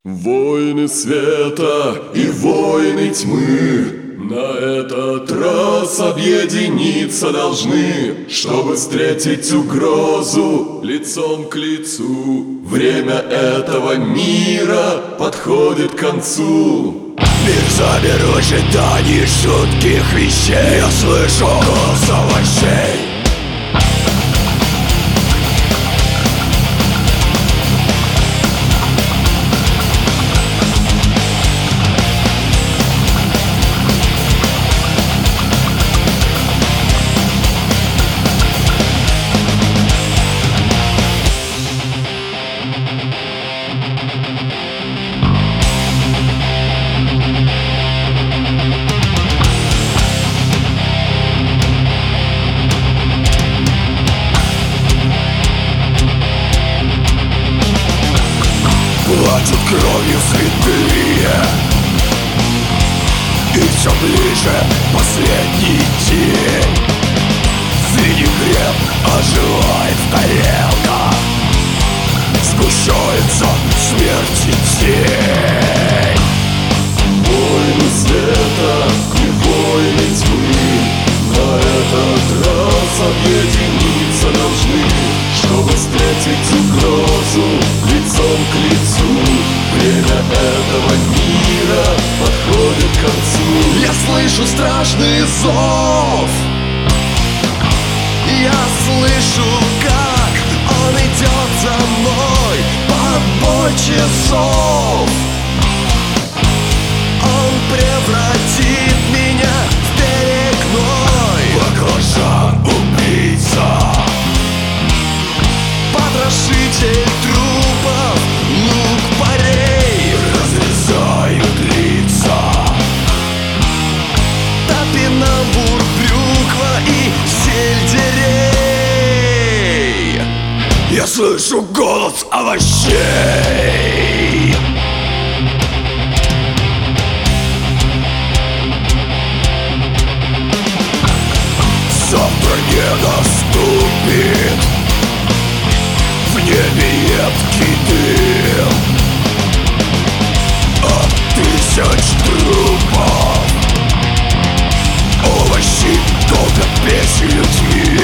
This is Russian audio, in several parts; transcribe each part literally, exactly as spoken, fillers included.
Войны света и войны тьмы на этот раз объединиться должны, чтобы встретить угрозу лицом к лицу. Время этого мира подходит к концу. Мир замер в ожидании жутких вещей. Я слышу голос овощей. Плачут кровью святые, и все ближе последний день. Винегрет оживает в тарелках, сгущается смерти тень. Войны света и войны тьмы на этот раз объединиться должны, чтобы встретить угрозу лицом к лицу. Время этого мира подходит к концу. Я слышу страшный зов. Я слышу, как он идет за мной под бой часов. Он превратит меня в перегной. Баклажан убийца, потрошитель трупов, лук-порей разрезают лица. Топинамбур, брюква и сельдерей. Я слышу голос овощей. Завтра не наступит, в небе едкий дым от тысяч трупов. Овощи долго печь людьми.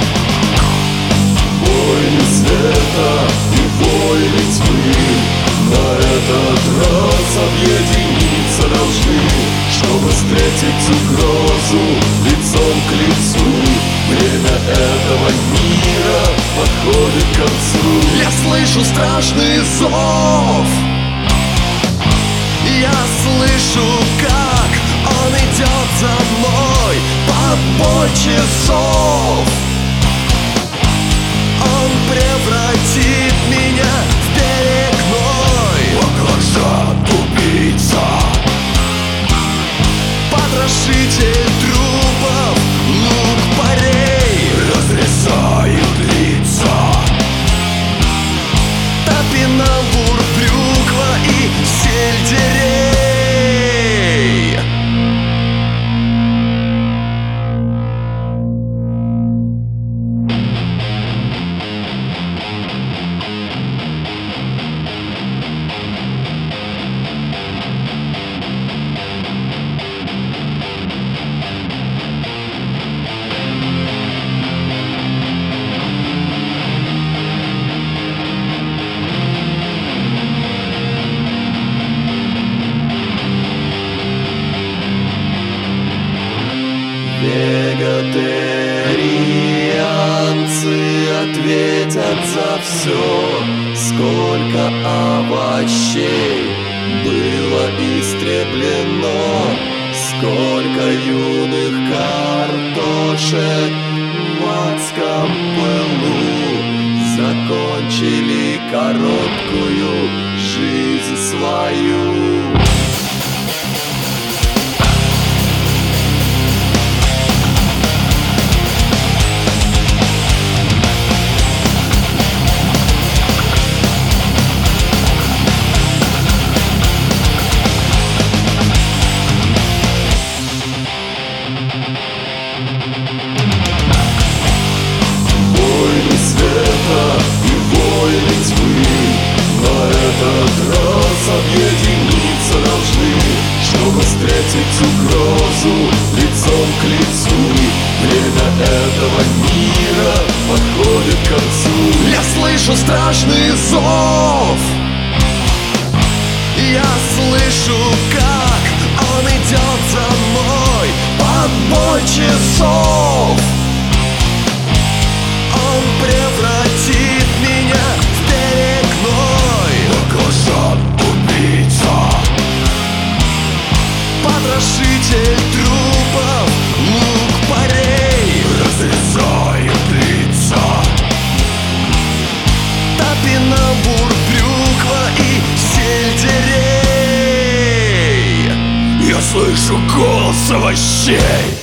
Войны света и войны тьмы на этот раз объединиться должны, чтобы встретить угрозу лицом к лицу. Время этого мира подходит к концу. Я слышу страшный зов. Я слышу, как он идет за мной под бой часов. Он превратит меня в перегной. Баклажан убийца, потрошитель трупов, лук-порей разрезают лица. Топинамбур, брюква и сельдерей. Вегетарианцы ответят за все. Сколько овощей было истреблено, сколько юных картошек в адском пылу закончили короткую жизнь свою. Войны света и войны тьмы на этот раз объединиться часов. Я слышу, как он идет за мной под бой часов. Он превратит меня в перегной. Баклажан убийца, потрошитель трупов, лук-порей разрезает лица. Топинамбур, брюква и сельдерей. Я слышу голос овощей.